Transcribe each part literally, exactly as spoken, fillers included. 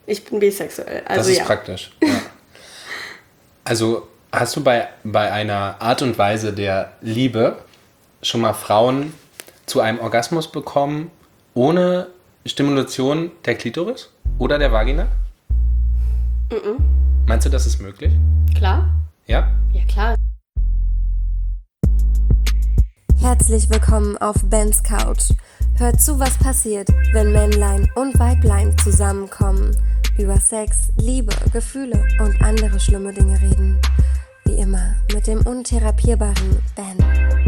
Ich bin bisexuell. Also das ist ja. praktisch. Ja. Also hast du bei, bei einer Art und Weise der Liebe schon mal Frauen zu einem Orgasmus bekommen, ohne Stimulation der Klitoris oder der Vagina? Mhm. Meinst du, das ist möglich? Klar. Ja? Ja, klar. Herzlich willkommen auf Bens Couch. Hört zu, was passiert, wenn Männlein und Weiblein zusammenkommen, über Sex, Liebe, Gefühle und andere schlimme Dinge reden. Wie immer mit dem untherapierbaren Ben.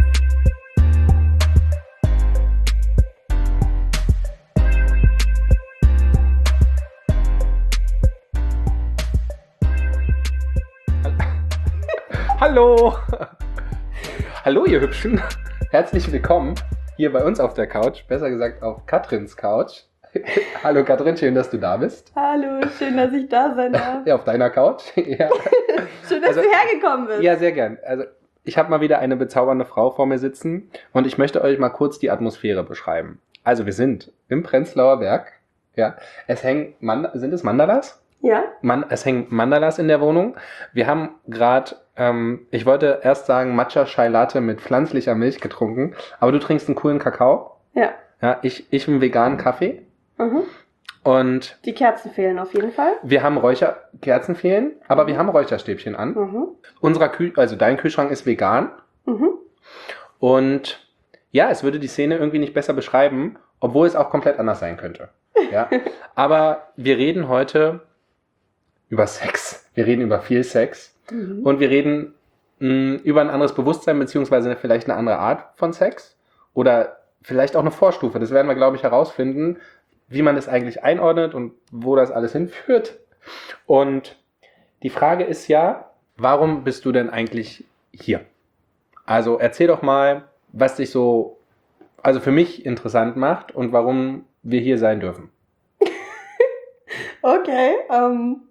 Hallo! Hallo, ihr Hübschen! Herzlich willkommen hier bei uns auf der Couch, besser gesagt auf Katrins Couch. Hallo Katrin, schön, dass du da bist. Hallo, schön, dass ich da sein darf. Ja, auf deiner Couch. Ja. Schön, dass Also, du hergekommen bist. Ja, sehr gern. Also ich habe mal wieder eine bezaubernde Frau vor mir sitzen und ich möchte euch mal kurz die Atmosphäre beschreiben. Also wir sind im Prenzlauer Berg. Ja, es hängen, Mand- sind es Mandalas? Ja? Man, es hängen Mandalas in der Wohnung. Wir haben gerade, ähm, ich wollte erst sagen Matcha Chai Latte mit pflanzlicher Milch getrunken, aber du trinkst einen coolen Kakao. Ja. Ja, ich, ich einen veganen Kaffee. Mhm. Und Die Kerzen fehlen auf jeden Fall. wir haben Räucherkerzen fehlen, aber wir haben Räucherstäbchen an. Mhm. Unserer Kü- also dein Kühlschrank ist vegan. Mhm. Und ja, es würde die Szene irgendwie nicht besser beschreiben, obwohl es auch komplett anders sein könnte. Ja. Aber wir reden heute über Sex. Wir reden über viel Sex. Mhm. Und wir reden mh, über ein anderes Bewusstsein, beziehungsweise vielleicht eine andere Art von Sex. Oder vielleicht auch eine Vorstufe. Das werden wir, glaube ich, herausfinden, wie man das eigentlich einordnet und wo das alles hinführt. Und die Frage ist ja, warum bist du denn eigentlich hier? Also erzähl doch mal, was dich so, also für mich interessant macht und warum wir hier sein dürfen. Okay, ähm,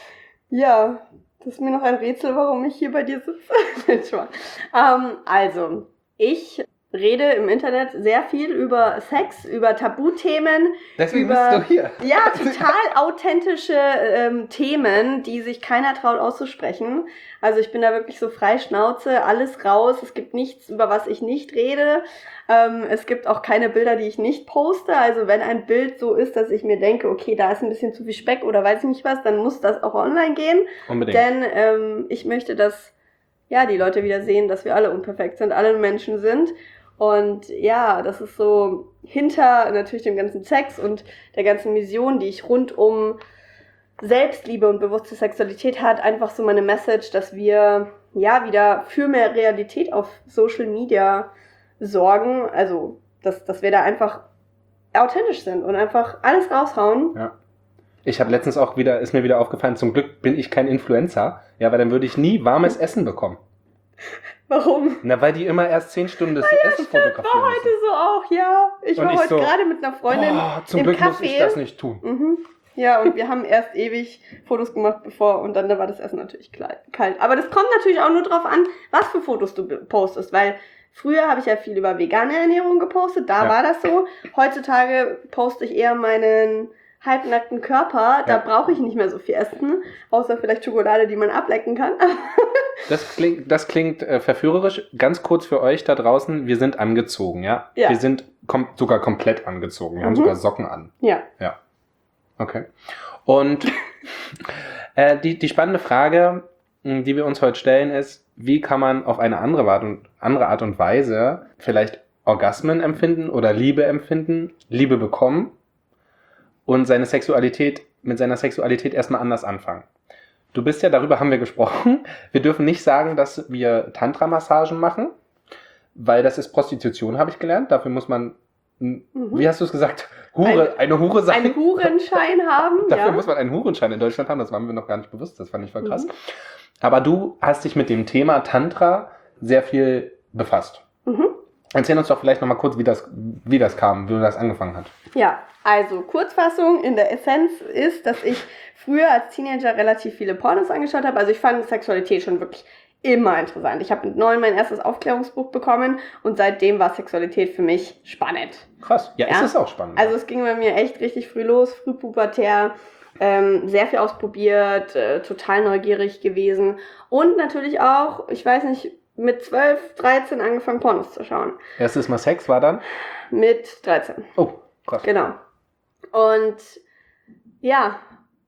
ja, das ist mir noch ein Rätsel, warum ich hier bei dir sitze. ähm, also, ich rede im Internet sehr viel über Sex, über Tabuthemen. Deswegen über, bist du hier. Ja, total authentische ähm, Themen, die sich keiner traut auszusprechen. Also ich bin da wirklich so frei Schnauze, alles raus. Es gibt nichts, über was ich nicht rede. Ähm, es gibt auch keine Bilder, die ich nicht poste. Also wenn ein Bild so ist, dass ich mir denke, okay, da ist ein bisschen zu viel Speck oder weiß ich nicht was, dann muss das auch online gehen. Unbedingt. Denn ähm, ich möchte, dass ja die Leute wieder sehen, dass wir alle unperfekt sind, alle Menschen sind. Und ja, das ist so hinter natürlich dem ganzen Sex und der ganzen Mission, die ich rund um Selbstliebe und bewusste Sexualität hat, einfach so meine Message, dass wir ja wieder für mehr Realität auf Social Media sorgen. Also, dass, dass wir da einfach authentisch sind und einfach alles raushauen. Ja. Ich habe letztens auch wieder, ist mir wieder aufgefallen, zum Glück bin ich kein Influencer, ja, weil dann würde ich nie warmes Essen bekommen. Warum? Na, weil die immer erst zehn Stunden das Ja, Essen stimmt, fotografieren war heute müssen. so auch, ja. Ich Und war ich heute so, gerade mit einer Freundin Boah, zum im Glück Café. muss ich das nicht tun. Mhm. Ja, und wir haben erst ewig Fotos gemacht, bevor, und dann da war das Essen natürlich kalt. Aber das kommt natürlich auch nur drauf an, was für Fotos du postest, weil früher habe ich ja viel über vegane Ernährung gepostet, da Ja. war das so. Heutzutage poste ich eher meinen halbnackten Körper, da Ja. brauche ich nicht mehr so viel Essen, außer vielleicht Schokolade, die man ablecken kann. Das klingt, das klingt äh, verführerisch. Ganz kurz für euch da draußen, wir sind angezogen, ja? Ja. Wir sind kom- sogar komplett angezogen. Wir haben Mhm. sogar Socken an. Ja. Ja. Okay. Und äh, die, die spannende Frage, mh, die wir uns heute stellen, ist, wie kann man auf eine andere Art und, andere Art und Weise vielleicht Orgasmen empfinden oder Liebe empfinden, Liebe bekommen und seine Sexualität, mit seiner Sexualität erstmal anders anfangen. Du bist ja, darüber haben wir gesprochen, wir dürfen nicht sagen, dass wir Tantra-Massagen machen, weil das ist Prostitution, habe ich gelernt. Dafür muss man, mhm. wie hast du es gesagt, Hure, Ein- eine Hure sein. Einen Hurenschein haben, Dafür ja. muss man einen Hurenschein in Deutschland haben, das waren wir noch gar nicht bewusst, das fand ich voll krass. Mhm. Aber du hast dich mit dem Thema Tantra sehr viel befasst. Mhm. Erzähl uns doch vielleicht nochmal kurz, wie das, wie das kam, wie das angefangen hat. Ja, also Kurzfassung in der Essenz ist, dass ich früher als Teenager relativ viele Pornos angeschaut habe. Also ich fand Sexualität schon wirklich immer interessant. Ich habe mit neun mein erstes Aufklärungsbuch bekommen und seitdem war Sexualität für mich spannend. Krass. Ja, Ja. ist es auch spannend. Also es ging bei mir echt richtig früh los, frühpubertär. ähm, sehr viel ausprobiert, äh, total neugierig gewesen und natürlich auch, ich weiß nicht, mit zwölf, dreizehn angefangen Pornos zu schauen. Erstes Mal Sex war dann? Mit dreizehn. Oh, krass. Genau. Und ja,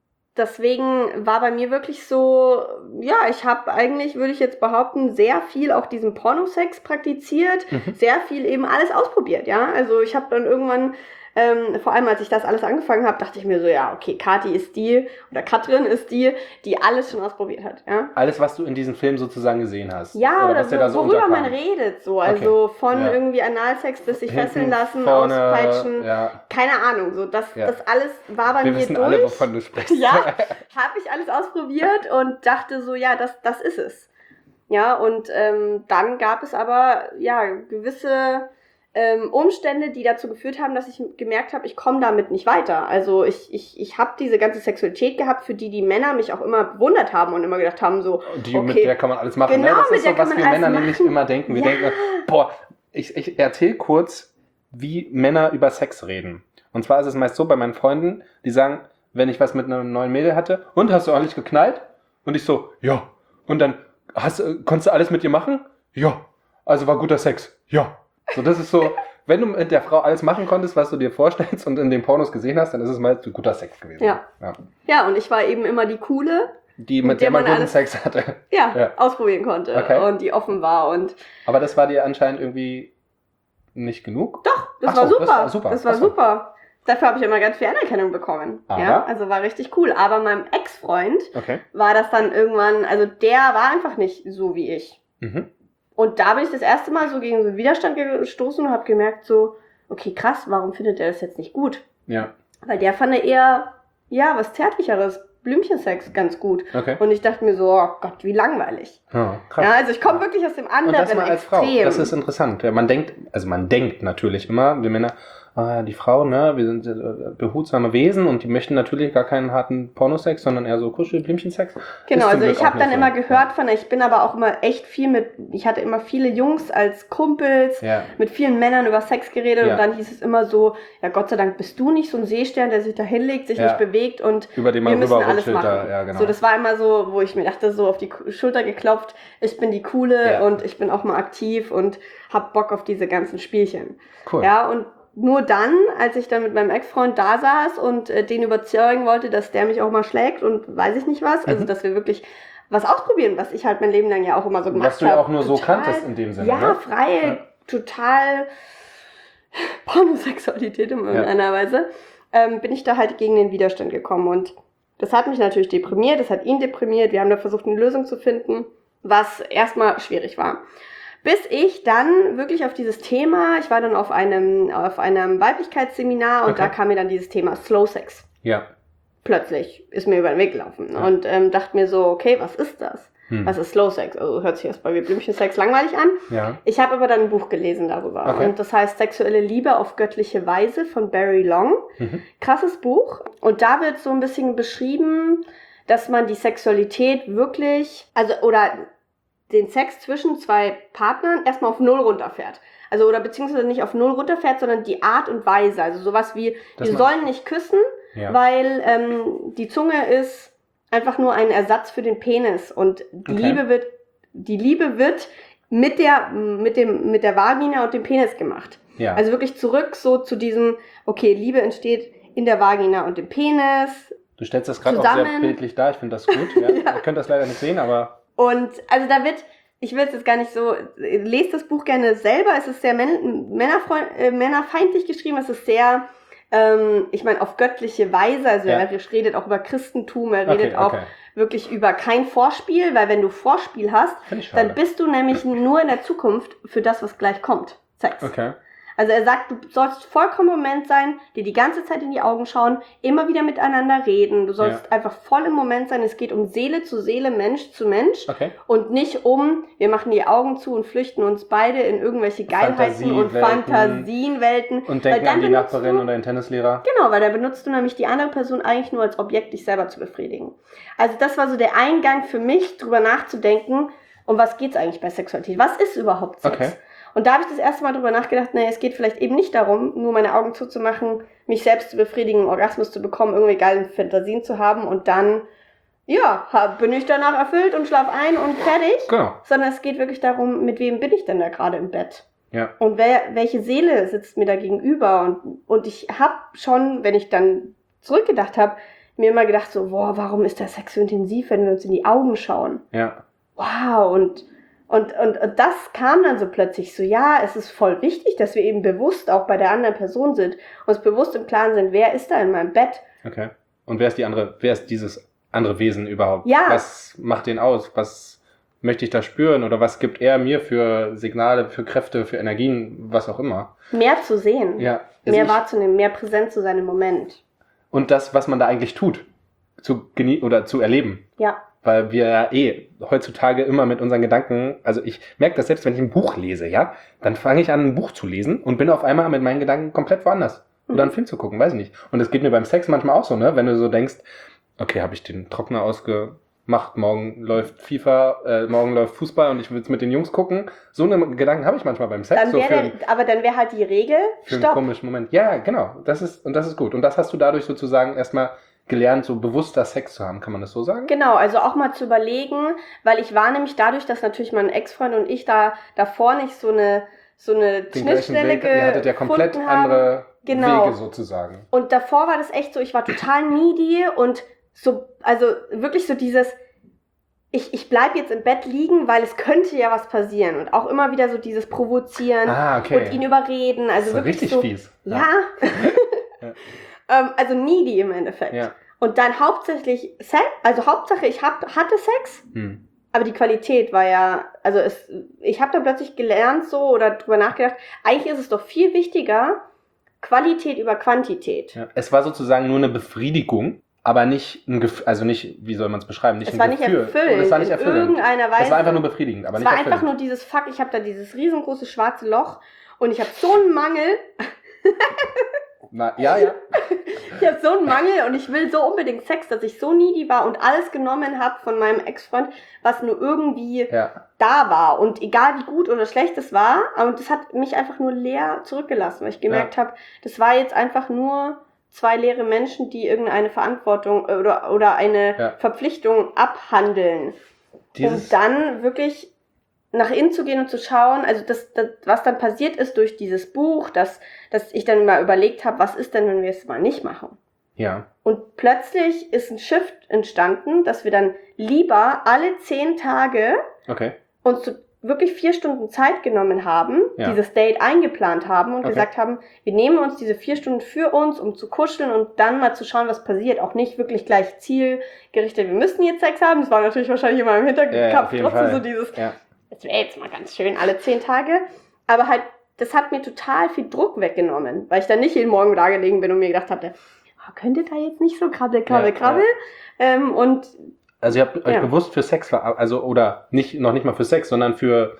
deswegen war bei mir wirklich so, ja, ich habe eigentlich, würde ich jetzt behaupten, sehr viel auch diesen Pornosex praktiziert, mhm. sehr viel eben alles ausprobiert, ja. Also ich habe dann irgendwann, ähm, vor allem als ich das alles angefangen habe, dachte ich mir so, ja, okay, Kathi ist die, oder Katrin ist die, die alles schon ausprobiert hat, ja. Alles, was du in diesem Film sozusagen gesehen hast? Ja, oder, oder was wo, da so worüber unterkam. Man redet, so, also okay. von ja. irgendwie Analsex bis sich Hinten, fesseln lassen, vorne, auspeitschen, ja. keine Ahnung, so, das, ja. das alles war bei Wir mir wissen durch. alle, wovon du sprichst. Ja, habe ich alles ausprobiert und dachte so, ja, das, das ist es. Ja, und ähm, dann gab es aber, ja, gewisse Ähm, Umstände, die dazu geführt haben, dass ich gemerkt habe, ich komme damit nicht weiter. Also ich, ich, ich habe diese ganze Sexualität gehabt, für die die Männer mich auch immer bewundert haben und immer gedacht haben, so, die, okay, mit der kann man alles machen. Genau, ne? Das mit ist so, der kann was man wir alles Männer machen. nämlich immer denken. Wir ja. denken, boah, ich, ich erzähle kurz, wie Männer über Sex reden. Und zwar ist es meist so bei meinen Freunden, die sagen, wenn ich was mit einem neuen Mädel hatte, und hast du ordentlich geknallt? Und ich so, ja. Und dann, hast, konntest du alles mit ihr machen? Ja. Also war guter Sex? Ja. So, das ist so... Wenn du mit der Frau alles machen konntest, was du dir vorstellst und in den Pornos gesehen hast, dann ist es mal guter Sex gewesen. Ja. Ja, ja und ich war eben immer die Coole, die mit, mit der, der man guten alles, Sex hatte. Ja, ja, ausprobieren konnte okay. und die offen war. Und aber das war dir anscheinend irgendwie nicht genug? Doch, das, so, war, super. das war super. Das war so. super. Dafür habe ich immer ganz viel Anerkennung bekommen. Ja, also war richtig cool. Aber meinem Ex-Freund okay. war das dann irgendwann, also der war einfach nicht so wie ich. Mhm. Und da bin ich das erste Mal so gegen so einen Widerstand gestoßen und habe gemerkt so, okay, krass, warum findet er das jetzt nicht gut? Ja. Weil der fand eher, ja, was Zärtlicheres, Blümchensex ganz gut. Okay. Und ich dachte mir so, oh Gott, wie langweilig. Oh, krass. Ja, also ich komme wirklich aus dem anderen und das mal als Extrem. Frau. Das ist interessant. Ja, man denkt, also man denkt natürlich immer, wir Männer, ah, die Frau, ne, wir sind äh, behutsame Wesen und die möchten natürlich gar keinen harten Pornosex, sondern eher so Kuschel-Blümchensex. Genau, also ich habe dann so. immer gehört von, ich bin aber auch immer echt viel mit, ich hatte immer viele Jungs als Kumpels, ja. mit vielen Männern über Sex geredet ja. und dann hieß es immer so, ja Gott sei Dank bist du nicht so ein Seestern, der sich da hinlegt, sich ja. nicht bewegt und über den wir man müssen alles machen. Da, ja, genau. So, das war immer so, wo ich mir dachte, so auf die Schulter geklopft, ich bin die Coole ja. und ich bin auch mal aktiv und hab Bock auf diese ganzen Spielchen. Cool. Ja, und nur dann, als ich dann mit meinem Ex-Freund da saß und äh, den überzeugen wollte, dass der mich auch mal schlägt und weiß ich nicht was, also dass wir wirklich was ausprobieren, was ich halt mein Leben lang ja auch immer so gemacht habe. Was du ja auch nur total, so kanntest in dem Sinne, Ja, ne? frei, ja. total Pornosexualität in irgendeiner ja. Weise, ähm, bin ich da halt gegen den Widerstand gekommen und das hat mich natürlich deprimiert, das hat ihn deprimiert, wir haben da versucht, eine Lösung zu finden, was erstmal schwierig war. Bis ich dann wirklich auf dieses Thema, ich war dann auf einem, auf einem Weiblichkeitsseminar und okay. da kam mir dann dieses Thema Slow Sex. Ja. Plötzlich ist mir über den Weg gelaufen ja. und ähm, dachte mir so, okay, was ist das? Hm. Was ist Slow Sex? Also hört sich erst bei Blümchensex langweilig an. Ja. Ich habe aber dann ein Buch gelesen darüber okay. und das heißt Sexuelle Liebe auf göttliche Weise von Barry Long. Mhm. Krasses Buch und da wird so ein bisschen beschrieben, dass man die Sexualität wirklich, also oder den Sex zwischen zwei Partnern erstmal auf Null runterfährt. Also, oder beziehungsweise nicht auf Null runterfährt, sondern die Art und Weise. Also sowas wie, das wir sollen nicht küssen, ja. weil ähm, die Zunge ist einfach nur ein Ersatz für den Penis. Und die okay. Liebe wird, die Liebe wird mit der, mit dem, mit der Vagina und dem Penis gemacht. Ja. Also wirklich zurück so zu diesem, okay, Liebe entsteht in der Vagina und dem Penis. Du stellst das gerade auch sehr bildlich dar, ich finde das gut. Ja. ja. Ihr könnt das leider nicht sehen, aber... Und also da wird, ich will es jetzt gar nicht so, lest das Buch gerne selber, es ist sehr män- männerfreund, äh, männerfeindlich geschrieben, es ist sehr, ähm, ich meine, auf göttliche Weise, also ja. er redet auch über Christentum, er redet okay, auch okay. wirklich über kein Vorspiel, weil wenn du Vorspiel hast, dann bist du nämlich nur in der Zukunft für das, was gleich kommt, Sex. Okay. Also er sagt, du sollst vollkommen im Moment sein, dir die ganze Zeit in die Augen schauen, immer wieder miteinander reden. Du sollst ja. einfach voll im Moment sein. Es geht um Seele zu Seele, Mensch zu Mensch. Okay. Und nicht um, wir machen die Augen zu und flüchten uns beide in irgendwelche Geilheiten und Fantasienwelten. Und denken an die Nachbarin du, oder den Tennislehrer. Genau, weil da benutzt du nämlich die andere Person eigentlich nur als Objekt, dich selber zu befriedigen. Also das war so der Eingang für mich, drüber nachzudenken, um was geht's eigentlich bei Sexualität? Was ist überhaupt Sex? Okay. Und da habe ich das erste Mal drüber nachgedacht, naja, es geht vielleicht eben nicht darum, nur meine Augen zuzumachen, mich selbst zu befriedigen, einen Orgasmus zu bekommen, irgendwie geile Fantasien zu haben und dann, ja, hab, bin ich danach erfüllt und schlaf ein und fertig. Genau. Sondern es geht wirklich darum, mit wem bin ich denn da gerade im Bett? Ja. Und wer, welche Seele sitzt mir da gegenüber? Und, und ich habe schon, wenn ich dann zurückgedacht habe, mir immer gedacht so, boah, warum ist der Sex so intensiv, wenn wir uns in die Augen schauen? Ja. Wow, und, und, und, und das kam dann so plötzlich so, ja, es ist voll wichtig, dass wir eben bewusst auch bei der anderen Person sind, uns bewusst im Klaren sind, wer ist da in meinem Bett? Okay. Und wer ist die andere, wer ist dieses andere Wesen überhaupt? Ja. Was macht den aus? Was möchte ich da spüren? Oder was gibt er mir für Signale, für Kräfte, für Energien, was auch immer? Mehr zu sehen, Ja. Also mehr ich- wahrzunehmen, mehr präsent zu sein im Moment. Und das, was man da eigentlich tut, zu genie- oder zu erleben. Ja, Weil wir ja eh heutzutage immer mit unseren Gedanken, also ich merke das selbst, wenn ich ein Buch lese, ja, dann fange ich an, ein Buch zu lesen und bin auf einmal mit meinen Gedanken komplett woanders. Oder einen Film zu gucken, weiß ich nicht. Und das geht mir beim Sex manchmal auch so, ne, wenn du so denkst, okay, habe ich den Trockner ausgemacht, morgen läuft FIFA, äh, morgen läuft Fußball und ich will es mit den Jungs gucken. So eine Gedanken habe ich manchmal beim Sex. dann so wär für, der, aber dann wäre halt die Regel, für einen stopp. komischen Moment. Ja, genau. Das ist, und das ist gut. Und das hast du dadurch sozusagen erstmal gelernt, so bewusster Sex zu haben. Kann man das so sagen? Genau, also auch mal zu überlegen, weil ich war nämlich dadurch, dass natürlich mein Ex-Freund und ich da davor nicht so eine, so eine Den gleichen Schnittstelle Weg. Ihr hattet ja komplett gefunden haben. andere Genau. Wege sozusagen. Und davor war das echt so, ich war total needy und so, also wirklich so dieses, ich, ich bleib jetzt im Bett liegen, weil es könnte ja was passieren. Und auch immer wieder so dieses Provozieren Ah, okay. und ihn überreden. Also Das ist wirklich richtig so, fies. Ja. Ja. ähm, also needy im Endeffekt. Ja. Und dann hauptsächlich Sex, also Hauptsache ich hab, hatte Sex, Hm. aber die Qualität war ja, also es, ich habe dann plötzlich gelernt so oder drüber nachgedacht, eigentlich ist es doch viel wichtiger, Qualität über Quantität. Ja. Es war sozusagen nur eine Befriedigung, aber nicht ein Gefühl, also nicht, wie soll man es beschreiben, nicht Es ein war nicht Gefühl. erfüllend, Und es war nicht in erfüllend. irgendeiner Weise. Es war einfach nur befriedigend, aber Es nicht war einfach erfüllend. nur dieses Fuck, ich habe da dieses riesengroße schwarze Loch und ich habe so einen Mangel, Na, ja, ja. ich habe so einen Mangel und ich will so unbedingt Sex, dass ich so needy war und alles genommen habe von meinem Ex-Freund, was nur irgendwie Ja. da war. Und egal wie gut oder schlecht es war, aber das hat mich einfach nur leer zurückgelassen, weil ich gemerkt habe, das war jetzt einfach nur zwei leere Menschen, die irgendeine Verantwortung oder, oder eine Ja. Verpflichtung abhandeln. Dieses, Um dann wirklich nach innen zu gehen und zu schauen, also das, das was dann passiert ist durch dieses Buch, dass, dass ich dann mal überlegt habe, was ist denn, wenn wir es mal nicht machen? ja. Und plötzlich ist ein Shift entstanden, dass wir dann lieber alle zehn Tage Okay. uns so wirklich vier Stunden Zeit genommen haben, Ja. dieses Date eingeplant haben und Okay. gesagt haben, wir nehmen uns diese vier Stunden für uns, um zu kuscheln und dann mal zu schauen, was passiert. Auch nicht wirklich gleich zielgerichtet, wir müssen jetzt Sex haben. Das war natürlich wahrscheinlich immer im Ja, ja, Hinterkopf auf jeden trotzdem Fall. so dieses, Ja. das wäre jetzt mal ganz schön, alle zehn Tage. Aber halt, das hat mir total viel Druck weggenommen, weil ich dann nicht jeden Morgen da gelegen bin und mir gedacht hatte, oh, könnte da jetzt nicht so krabbel, krabbel, Ja, krabbel. Ähm, und Also ihr habt euch Ja. bewusst für Sex, ver- also oder nicht noch nicht mal für Sex, sondern für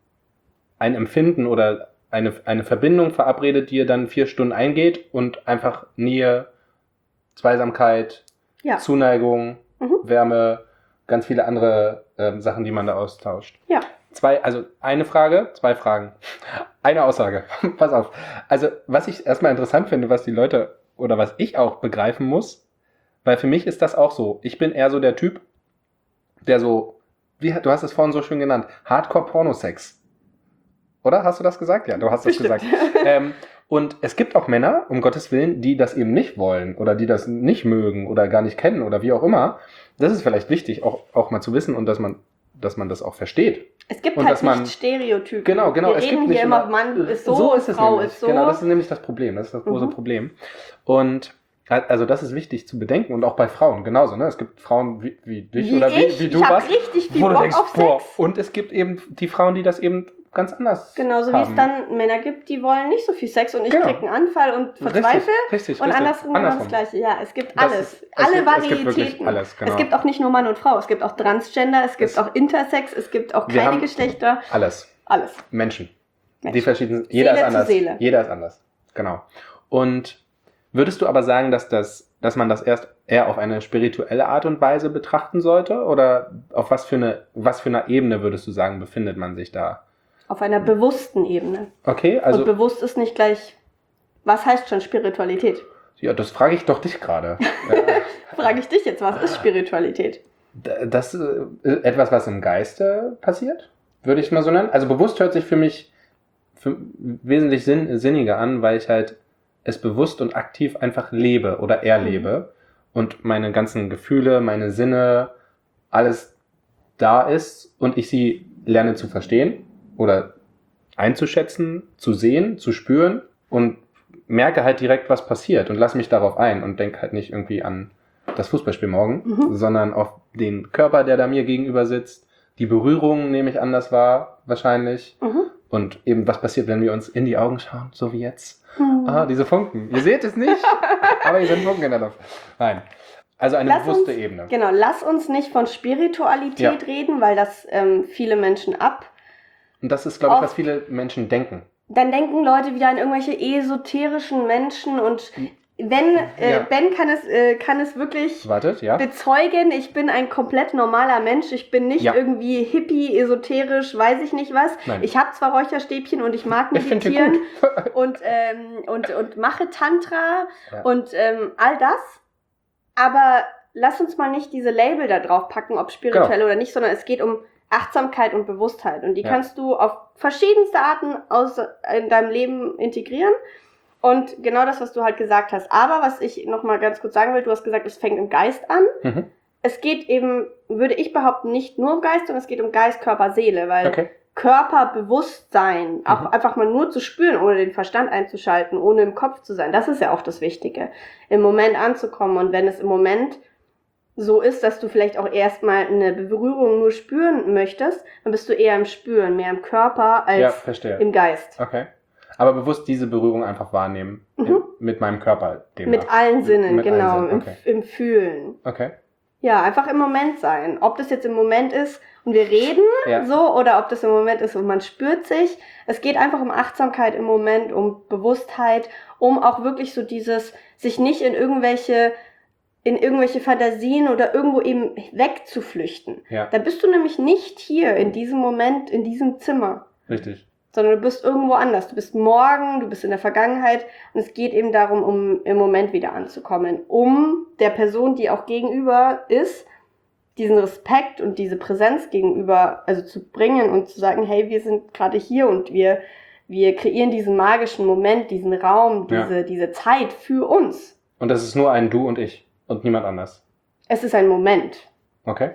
ein Empfinden oder eine, eine Verbindung verabredet, die ihr dann vier Stunden eingeht und einfach Nähe, Zweisamkeit, ja, Zuneigung, Mhm. Wärme, ganz viele andere ähm, Sachen, die man da austauscht. ja. Zwei, also eine Frage, zwei Fragen. Eine Aussage. Pass auf. Also, was ich erstmal interessant finde, was die Leute oder was ich auch begreifen muss, weil für mich ist das auch so. Ich bin eher so der Typ, der so, wie du hast es vorhin so schön genannt, Hardcore-Pornosex. Oder? Hast du das gesagt? Ja, du hast das Bestimmt. gesagt. Ähm, und es gibt auch Männer, um Gottes Willen, die das eben nicht wollen oder die das nicht mögen oder gar nicht kennen oder wie auch immer. Das ist vielleicht wichtig, auch, auch mal zu wissen und dass man, dass man das auch versteht. Es gibt Und halt dass man- nicht Stereotypen. Genau, genau. Wir es reden gibt nicht hier immer, Mann ist so, ist es Frau nämlich. ist so. Genau, das ist nämlich das Problem. Das ist das große Mhm. Problem. Und also das ist wichtig zu bedenken und auch bei Frauen genauso. Ne? Es gibt Frauen wie, wie dich wie oder ich, wie, wie du ich hab warst, richtig viel wo du Bock denkst, auf boah. Sex. Und es gibt eben die Frauen, die das eben ganz anders Genauso wie haben. es dann Männer gibt, die wollen nicht so viel Sex und ich Genau. krieg einen Anfall und verzweifle. Richtig, richtig, Und richtig. andersrum genau das Gleiche. Ja, es gibt Das alles. ist- es Alle gibt- es gibt wirklich Varietäten. alles, genau. Es gibt auch nicht nur Mann und Frau. Es gibt auch Transgender, es gibt Es- auch Intersex, es gibt auch Wir keine haben- Geschlechter. Alles. Alles. Menschen. Die Menschen. verschiedenen. Jeder Seele ist zu anders. Seele. Jeder ist anders. Genau. Und würdest du aber sagen, dass das, dass man das erst eher auf eine spirituelle Art und Weise betrachten sollte? Oder auf was für eine, was für einer Ebene würdest du sagen, befindet man sich da? Auf einer bewussten Ebene. Okay, also... Und bewusst ist nicht gleich, was heißt schon Spiritualität? Ja, das frage ich doch dich gerade. Frage ich dich jetzt, was ist Spiritualität? Das ist etwas, was im Geiste passiert, würde ich es mal so nennen. Also bewusst hört sich für mich für wesentlich sinn, sinniger an, weil ich halt es bewusst und aktiv einfach lebe oder erlebe und meine ganzen Gefühle, meine Sinne, alles da ist und ich sie lerne zu verstehen oder einzuschätzen, zu sehen, zu spüren und merke halt direkt, was passiert und lasse mich darauf ein und denke halt nicht irgendwie an das Fußballspiel morgen, mhm. sondern auf den Körper, der da mir gegenüber sitzt, die Berührung nehme ich anders wahr, wahrscheinlich. Mhm. Und eben, was passiert, wenn wir uns in die Augen schauen, so wie jetzt. Mhm. Ah, diese Funken. Ihr seht es nicht, aber hier sind Funken in der Luft. Nein. Also eine lass bewusste uns, Ebene. Genau, lass uns nicht von Spiritualität ja. reden, weil das ähm, viele Menschen ab. Und das ist, glaube ich, was viele Menschen denken. Dann denken Leute wieder an irgendwelche esoterischen Menschen und wenn, äh, ja. Ben kann es, äh, kann es wirklich Wartet, ja. bezeugen, ich bin ein komplett normaler Mensch, ich bin nicht ja. irgendwie hippie, esoterisch, weiß ich nicht was. Nein. Ich habe zwar Räucherstäbchen und ich mag meditieren ich und, ähm, und, und mache Tantra ja. und ähm, all das, aber lass uns mal nicht diese Label da drauf packen, ob spirituell genau. oder nicht, sondern es geht um Achtsamkeit und Bewusstheit und die ja. kannst du auf verschiedenste Arten aus, in deinem Leben integrieren. Und genau das, was du halt gesagt hast. Aber was ich noch mal ganz kurz sagen will, du hast gesagt, es fängt im Geist an. Mhm. Es geht eben, würde ich behaupten, nicht nur um Geist, sondern es geht um Geist, Körper, Seele. Weil okay. Körperbewusstsein, auch mhm. einfach mal nur zu spüren, ohne den Verstand einzuschalten, ohne im Kopf zu sein, das ist ja auch das Wichtige. Im Moment anzukommen. Und wenn es im Moment so ist, dass du vielleicht auch erstmal eine Berührung nur spüren möchtest, dann bist du eher im Spüren, mehr im Körper als ja, im Geist. Okay. Aber bewusst diese Berührung einfach wahrnehmen mhm. in, mit meinem Körper. Demnach. Mit allen Sinnen, mit genau, allen Sinnen. Okay. Im, im Fühlen. Okay. Ja, einfach im Moment sein. Ob das jetzt im Moment ist und wir reden ja. so oder ob das im Moment ist und man spürt sich. Es geht einfach um Achtsamkeit im Moment, um Bewusstheit, um auch wirklich so dieses, sich nicht in irgendwelche in irgendwelche Fantasien oder irgendwo eben wegzuflüchten. Ja. Da bist du nämlich nicht hier in diesem Moment, in diesem Zimmer. Richtig. Sondern du bist irgendwo anders. Du bist morgen, du bist in der Vergangenheit und es geht eben darum, um im Moment wieder anzukommen, um der Person, die auch gegenüber ist, diesen Respekt und diese Präsenz gegenüber also zu bringen und zu sagen, hey, wir sind gerade hier und wir, wir kreieren diesen magischen Moment, diesen Raum, diese, ja. diese Zeit für uns. Und das ist nur ein Du und ich und niemand anders. Es ist ein Moment. Okay.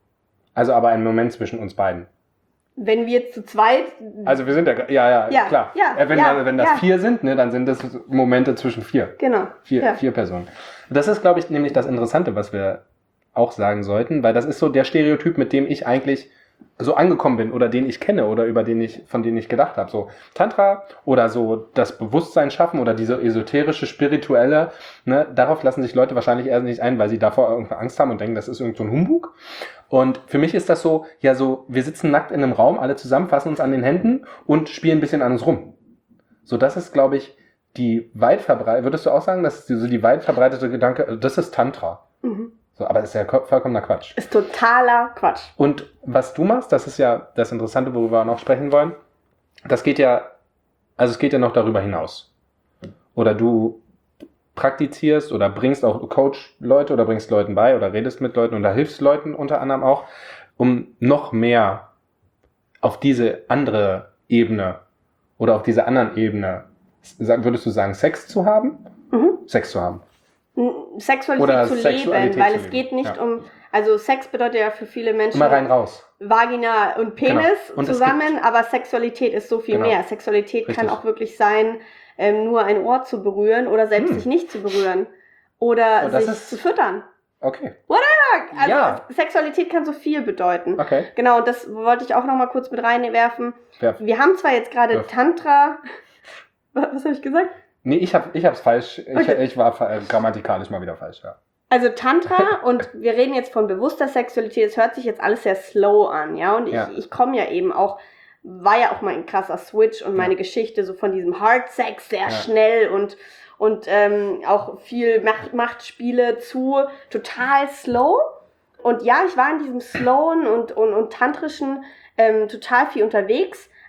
Also aber ein Moment zwischen uns beiden. Wenn wir zu zweit... Also wir sind ja, ja, ja, ja klar. Ja, wenn, ja, wenn das ja. vier sind, ne, dann sind das Momente zwischen vier. Genau. Vier, ja. vier Personen. Das ist, glaube ich, nämlich das Interessante, was wir auch sagen sollten, weil das ist so der Stereotyp, mit dem ich eigentlich so angekommen bin oder den ich kenne oder über den ich, von denen ich gedacht habe. So Tantra oder so das Bewusstsein schaffen oder diese esoterische, spirituelle, ne, darauf lassen sich Leute wahrscheinlich erst nicht ein, weil sie davor irgendwie Angst haben und denken, das ist irgend so ein Humbug. Und für mich ist das so, ja so, wir sitzen nackt in einem Raum, alle zusammen, fassen uns an den Händen und spielen ein bisschen an uns rum. So, das ist, glaube ich, die weit verbreitete, würdest du auch sagen, das ist so die weit verbreitete Gedanke, das ist Tantra. Mhm. So, aber das ist ja vollkommener Quatsch. Ist totaler Quatsch. Und was du machst, das ist ja das Interessante, worüber wir noch sprechen wollen, das geht ja, also es geht ja noch darüber hinaus. Oder du praktizierst oder bringst auch Coach Leute oder bringst Leuten bei oder redest mit Leuten oder hilfst Leuten unter anderem auch, um noch mehr auf diese andere Ebene oder auf diese anderen Ebene, würdest du sagen, Sex zu haben? Mhm. Sex zu haben. Sexualität oder zu Sexualität leben, weil zu es leben. geht nicht ja. um, also Sex bedeutet ja für viele Menschen immer rein raus. Vagina und Penis genau. und zusammen, aber Sexualität ist so viel genau. mehr. Sexualität Richtig. kann auch wirklich sein, ähm, nur ein Ohr zu berühren oder selbst hm. sich nicht zu berühren oder oh, sich ist... zu füttern. Okay. Whatever! Also ja. Sexualität kann so viel bedeuten. Okay. Genau, und das wollte ich auch noch mal kurz mit reinwerfen. Werf. Wir haben zwar jetzt gerade Werf. Tantra... Was habe ich gesagt? Nee, ich habe ich hab's falsch. Ich, okay. ich war äh, grammatikalisch mal wieder falsch, ja. Also Tantra und wir reden jetzt von bewusster Sexualität, es hört sich jetzt alles sehr slow an, ja, und ich, ja. ich komme ja eben auch, war ja auch mal ein krasser Switch und meine ja. Geschichte so von diesem Hard Sex sehr ja. schnell und, und ähm, auch viel Macht, Machtspiele zu total slow und ja, ich war in diesem slowen und, und, und tantrischen ähm, total viel unterwegs,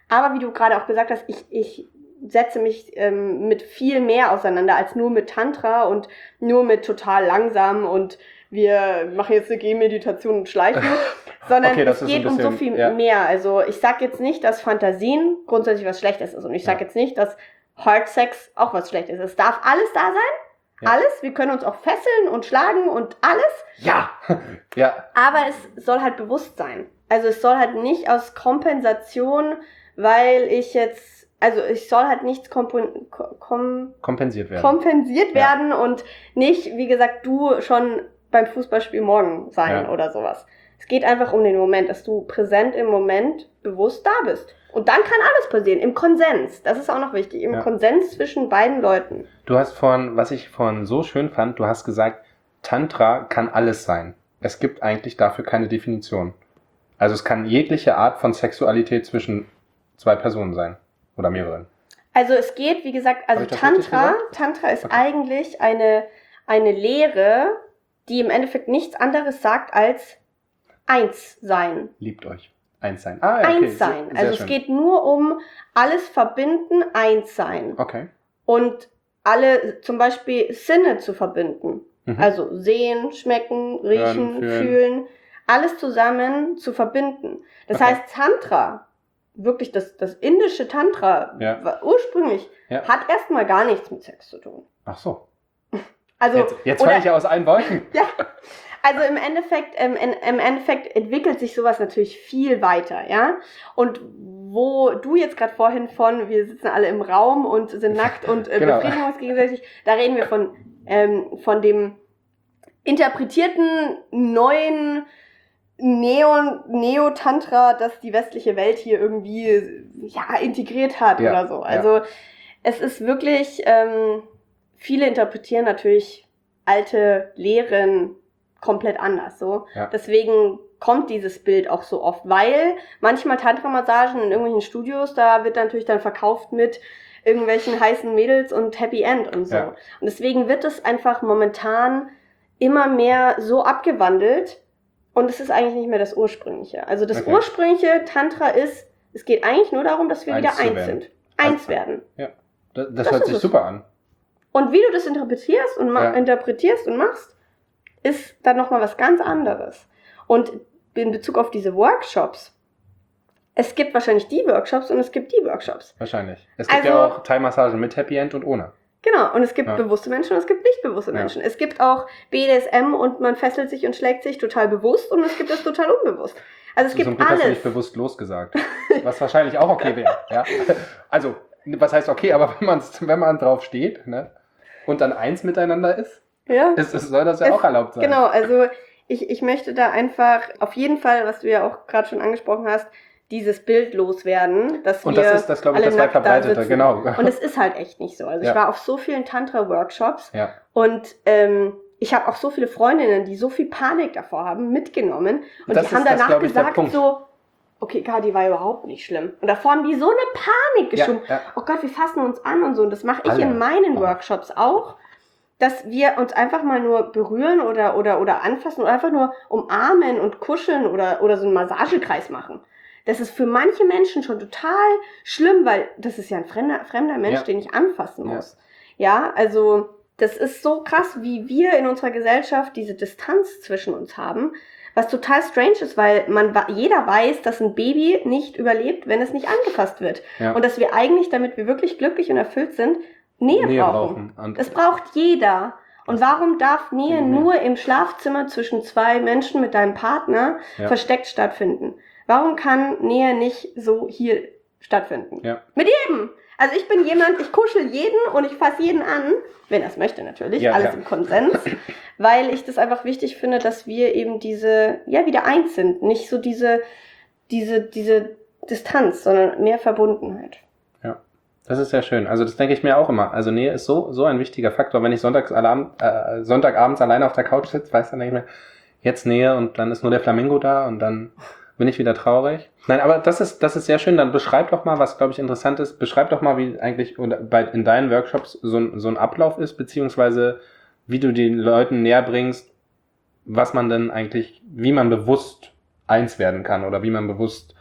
Aber wie du gerade auch gesagt hast, ich, ich setze mich ähm, mit viel mehr auseinander als nur mit Tantra und nur mit total langsam und wir machen jetzt eine Gehmeditation und schleichen, sondern okay, es geht ein bisschen, um so viel ja. mehr. Also ich sag jetzt nicht, dass Fantasien grundsätzlich was Schlechtes ist und ich sag ja. jetzt nicht, dass Hard Sex auch was Schlechtes ist. Es darf alles da sein, ja. alles. Wir können uns auch fesseln und schlagen und alles. Ja, ja. Aber es soll halt bewusst sein. Also es soll halt nicht aus Kompensation, weil ich jetzt, also ich soll halt nichts kompen, kom, kompensiert werden. Kompensiert werden ja. und nicht, wie gesagt, du schon beim Fußballspiel morgen sein ja. oder sowas. Es geht einfach um den Moment, dass du präsent im Moment bewusst da bist. Und dann kann alles passieren, im Konsens. Das ist auch noch wichtig, im ja. Konsens zwischen beiden Leuten. Du hast vorhin, was ich vorhin so schön fand, du hast gesagt, Tantra kann alles sein. Es gibt eigentlich dafür keine Definition. Also es kann jegliche Art von Sexualität zwischen zwei Personen sein. Oder mehreren. Also es geht, wie gesagt, also Tantra, Tantra ist okay. eigentlich eine, eine Lehre, die im Endeffekt nichts anderes sagt als eins sein. Liebt euch. Eins sein. Ah, ja, okay. Eins sein. Sehr, sehr also schön. Es geht nur um alles verbinden, eins sein. Okay. Und alle, zum Beispiel Sinne zu verbinden. Mhm. Also sehen, schmecken, riechen, Hören, fühlen. fühlen. Alles zusammen zu verbinden. Das okay. heißt, Tantra, wirklich das, das indische Tantra, ja. war ursprünglich, ja. hat erstmal gar nichts mit Sex zu tun. Ach so. Also, jetzt jetzt falle ich ja aus allen Wolken. Ja. Also im Endeffekt, ähm, in, im Endeffekt entwickelt sich sowas natürlich viel weiter, ja. Und wo du jetzt gerade vorhin von, wir sitzen alle im Raum und sind nackt und äh, genau. befriedigen uns gegenseitig, da reden wir von, ähm, von dem interpretierten neuen Neo, Neo-Tantra, das die westliche Welt hier irgendwie ja, integriert hat ja, oder so. Also ja. es ist wirklich, ähm, viele interpretieren natürlich alte Lehren komplett anders. So. Ja. Deswegen kommt dieses Bild auch so oft, weil manchmal Tantra-Massagen in irgendwelchen Studios, da wird natürlich dann verkauft mit irgendwelchen heißen Mädels und Happy End und so. Ja. Und deswegen wird es einfach momentan immer mehr so abgewandelt, und es ist eigentlich nicht mehr das Ursprüngliche. Also das okay. ursprüngliche Tantra ist, es geht eigentlich nur darum, dass wir eins wieder eins werden. sind. Eins werden. Ja, das, das, das hört sich super an. Und wie du das interpretierst und, ma- ja. interpretierst und machst, ist dann nochmal was ganz anderes. Und in Bezug auf diese Workshops, es gibt wahrscheinlich die Workshops und es gibt die Workshops. Wahrscheinlich. Es gibt also, ja auch Thai-Massagen mit Happy End und ohne. Genau, und es gibt ja. bewusste Menschen und es gibt nicht bewusste ja. Menschen. Es gibt auch B D S M und man fesselt sich und schlägt sich total bewusst und es gibt das total unbewusst. Also es gibt Zum Glück alles. Hast du nicht bewusst losgesagt, was wahrscheinlich auch okay wäre. Ja? Also, was heißt okay, aber wenn, man's, wenn man drauf steht, ne, und dann eins miteinander ist, ja. ist, ist, soll das ja es, auch erlaubt sein. Genau, also ich, ich möchte da einfach auf jeden Fall, was du ja auch gerade schon angesprochen hast, dieses Bild loswerden, dass und wir das ist das, glaube ich, das weit verbreitete, genau. Und es ist halt echt nicht so. Also ja. ich war auf so vielen Tantra-Workshops ja. und ähm, ich habe auch so viele Freundinnen, die so viel Panik davor haben, mitgenommen und das die haben das, danach gesagt so, okay, Klar, die war überhaupt nicht schlimm. Und davor haben die so eine Panik geschoben. Ja, ja. Oh Gott, wir fassen uns an und so. Und das mache ich Alle. in meinen Workshops auch, dass wir uns einfach mal nur berühren oder, oder, oder anfassen oder einfach nur umarmen und kuscheln oder, oder so einen Massagekreis machen. Das ist für manche Menschen schon total schlimm, weil das ist ja ein fremder, fremder Mensch, ja. den ich anfassen muss. Ja. ja, also das ist so krass, wie wir in unserer Gesellschaft diese Distanz zwischen uns haben, was total strange ist, weil man jeder weiß, dass ein Baby nicht überlebt, wenn es nicht angefasst wird. Ja. Und dass wir eigentlich, damit wir wirklich glücklich und erfüllt sind, Nähe, Nähe brauchen. brauchen. Das braucht jeder. Und warum darf Nähe nur im Schlafzimmer zwischen zwei Menschen mit deinem Partner ja. versteckt stattfinden? Warum kann Nähe nicht so hier stattfinden? Ja. Mit jedem! Also ich bin jemand, ich kuschel jeden und ich fasse jeden an, wenn er es möchte natürlich, ja, alles ja. im Konsens, weil ich das einfach wichtig finde, dass wir eben diese, ja, wieder eins sind. Nicht so diese, diese, diese Distanz, sondern mehr Verbundenheit. Ja, das ist sehr schön. Also das denke ich mir auch immer. Also Nähe ist so, so ein wichtiger Faktor. Wenn ich sonntags Alarm, äh, Sonntagabends alleine auf der Couch sitze, weiß dann denke ich mir, jetzt Nähe und dann ist nur der Flamingo da und dann bin ich wieder traurig. Nein, aber das ist, das ist sehr schön. Dann beschreib doch mal, was, glaube ich, interessant ist. Beschreib doch mal, wie eigentlich oder bei, in deinen Workshops so ein, so ein Ablauf ist, beziehungsweise wie du den Leuten näher bringst, was man denn eigentlich, wie man bewusst eins werden kann oder wie man bewusst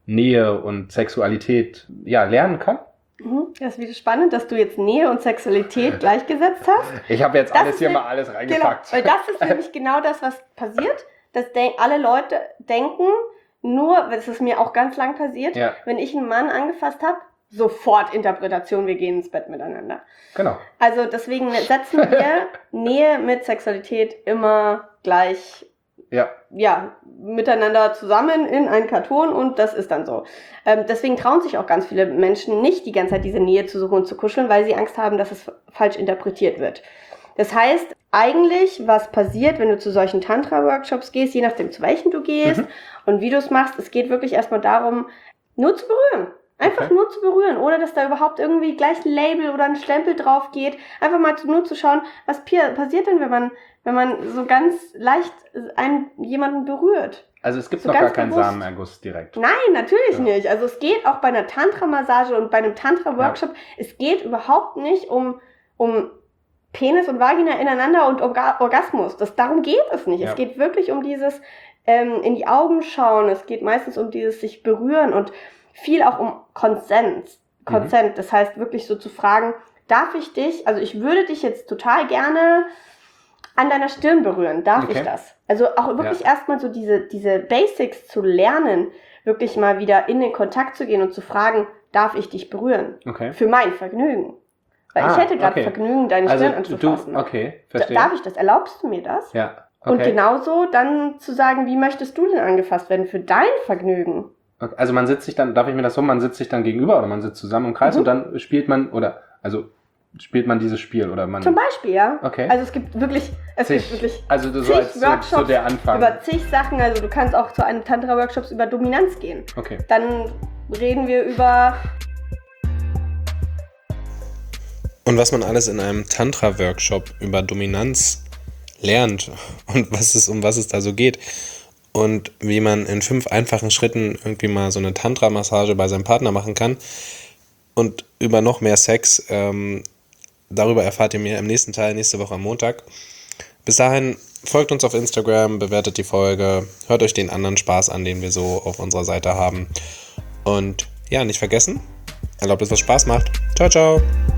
Nähe und Sexualität ja, lernen kann? Das ist wieder spannend, dass du jetzt Nähe und Sexualität gleichgesetzt hast. Ich habe jetzt das alles hier nämlich, mal alles reingepackt. Genau, weil das ist nämlich genau das, was passiert, dass de- alle Leute denken, nur, das ist mir auch ganz lang passiert, ja. wenn ich einen Mann angefasst habe, sofort Interpretation, wir gehen ins Bett miteinander. Genau. Also deswegen setzen wir Nähe mit Sexualität immer gleich Ja. ja, miteinander zusammen in einen Karton und das ist dann so. Ähm, deswegen trauen sich auch ganz viele Menschen nicht, die ganze Zeit diese Nähe zu suchen und zu kuscheln, weil sie Angst haben, dass es falsch interpretiert wird. Das heißt, eigentlich, was passiert, wenn du zu solchen Tantra-Workshops gehst, je nachdem, zu welchen du gehst mhm. und wie du es machst, es geht wirklich erstmal darum, nur zu berühren. Einfach okay. nur zu berühren, ohne dass da überhaupt irgendwie gleich ein Label oder ein Stempel drauf geht. Einfach mal nur zu schauen, was passiert denn, wenn man, wenn man so ganz leicht einen, jemanden berührt. Also es gibt so noch gar keinen bewusst. Samenerguss direkt. Nein, natürlich ja. nicht. Also es geht auch bei einer Tantra-Massage und bei einem Tantra-Workshop, ja. es geht überhaupt nicht um, um Penis und Vagina ineinander und Orga- Orgasmus. Das, darum geht es nicht. Ja. Es geht wirklich um dieses ähm, in die Augen schauen. Es geht meistens um dieses sich berühren und viel auch um Consent. Consent, mhm. das heißt wirklich so zu fragen, darf ich dich, also ich würde dich jetzt total gerne an deiner Stirn berühren, darf okay. ich das? Also auch wirklich ja. erstmal so diese, diese Basics zu lernen, wirklich mal wieder in den Kontakt zu gehen und zu fragen, darf ich dich berühren? Okay. Für mein Vergnügen. Weil ah, ich hätte gerade okay. Vergnügen, deine also Stirn anzufassen. Du, okay, verstehe. Darf ich das? Erlaubst du mir das? Ja. Okay. Und genauso dann zu sagen, wie möchtest du denn angefasst werden für dein Vergnügen? Okay. Also man sitzt sich dann, darf ich mir das so, man sitzt sich dann gegenüber oder man sitzt zusammen im Kreis mhm. und dann spielt man, oder, also spielt man dieses Spiel oder man... Zum Beispiel, ja. Okay. Also es gibt wirklich, es zig, gibt wirklich also du so als Workshops so, so der Anfang. über zig Sachen, also du kannst auch zu einem Tantra-Workshops über Dominanz gehen. Okay. Dann reden wir über... Und was man alles in einem Tantra-Workshop über Dominanz lernt und was es, um was es da so geht und wie man in fünf einfachen Schritten irgendwie mal so eine Tantra-Massage bei seinem Partner machen kann und über noch mehr Sex, ähm, darüber erfahrt ihr mehr im nächsten Teil, nächste Woche am Montag. Bis dahin folgt uns auf Instagram, bewertet die Folge, hört euch den anderen Spaß an, den wir so auf unserer Seite haben und ja, nicht vergessen, erlaubt es, was Spaß macht. Ciao, ciao!